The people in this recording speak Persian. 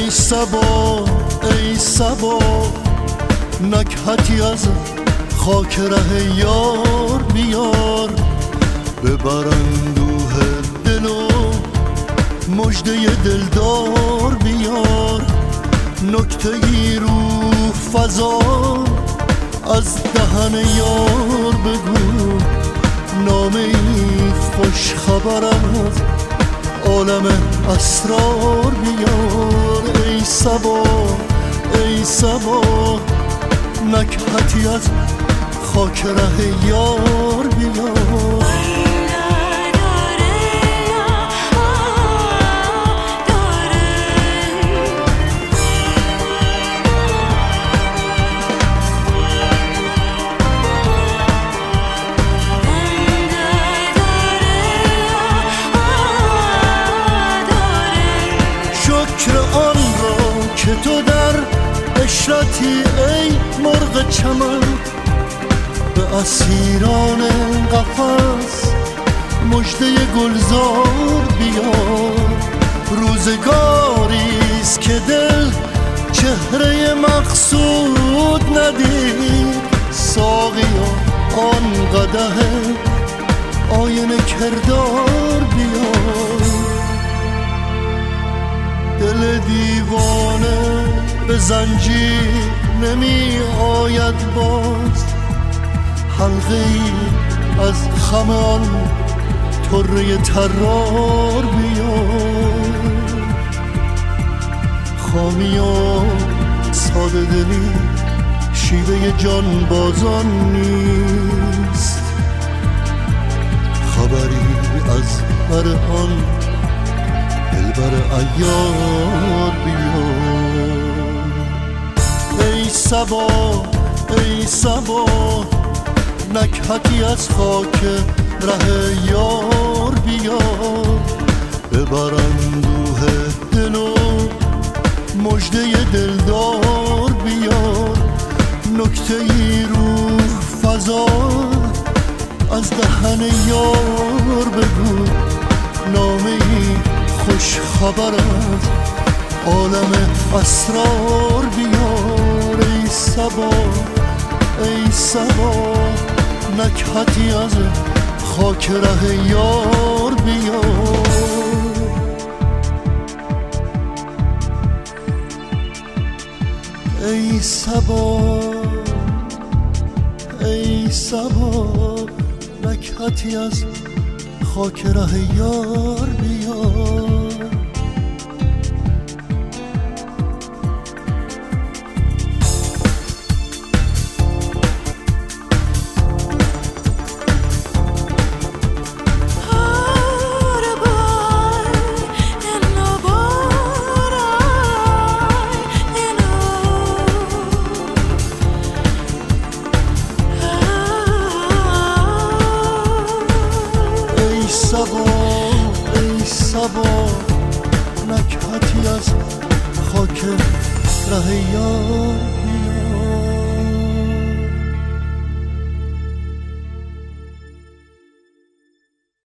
صبا ای صبا نکهتی از خاک ره یار بیار، ببر اندوه دل و مژده دلدار بیار، نکته‌ای روح فضا از دهن یار بگو، نامه‌ای خوش خبر از عالم اسرار بیار. ای صبا ای صبا نکهتی از خاک ره یار بیار. شکر آن را که تو در عشرتی ای مرغ چمن، به اسیران قفس مژده گلزار بیار. روزگاریست که دل چهره مقصود ندید، ساقیا آن قدح آینه کردار بیار. دل دیوانه به زنجیر نمی آید باز، حلقه‌ای از خم آن طره طرار بیار. خامی و ساده دلی شیوه جان بازان نیست، خبری از بر آن دلبر عیار بیار. ای صبا ای صبا نکهتی از خاک ره یار بیار، ببر اندوه دل و مژده دلدار بیار، نکته‌ای روح فضا از دهن یار بگو، نامه‌ای خوش خبر از عالم اسرار بیار. ای صبا ای صبا نکهتی از خاک ره یار بیار. ای صبا ای صبا نکهتی از خاک ره یار بیار. ای صبا نکهتی از خاک ره یار